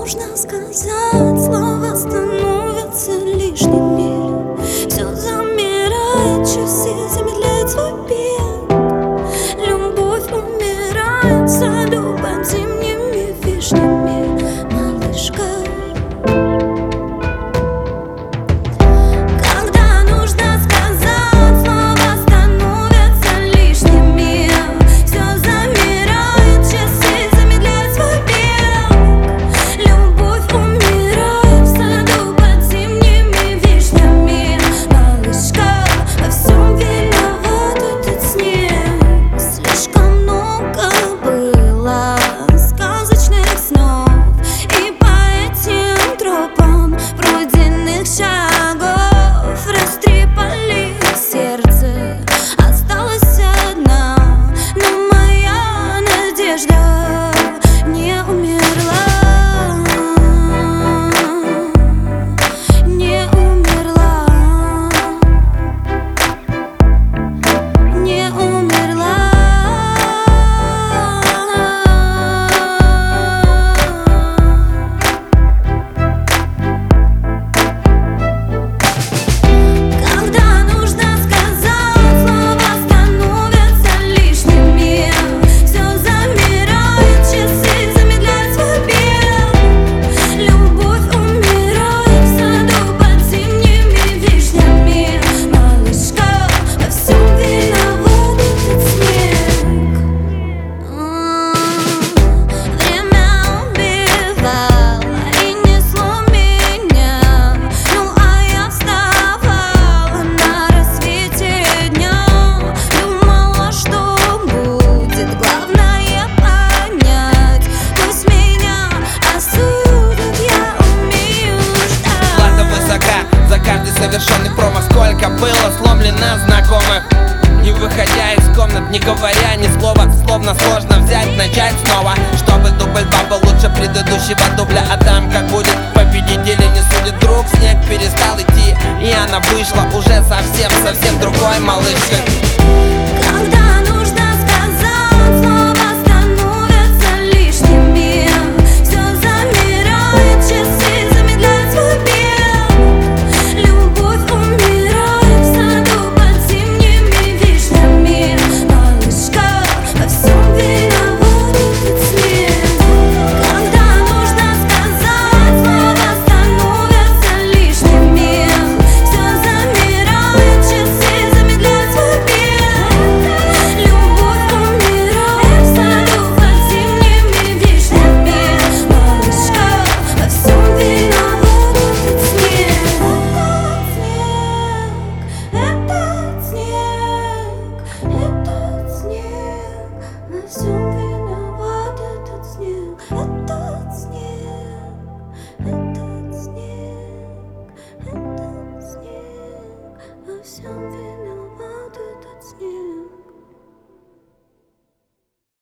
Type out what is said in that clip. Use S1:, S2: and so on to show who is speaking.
S1: нужно сказать, слова становятся лишними. Все замирает, часы замедляют свой бег. Любовь умирает в саду под зимними вишнями, малышка.
S2: Совершенный промах, сколько было сломлено знакомых, не выходя из комнат, не говоря ни слова. Словно сложно взять, начать снова, чтобы дубль 2 был лучше предыдущего дубля. А там как будет, победители не судят. Вдруг снег перестал идти, и она вышла уже совсем другой малышкой.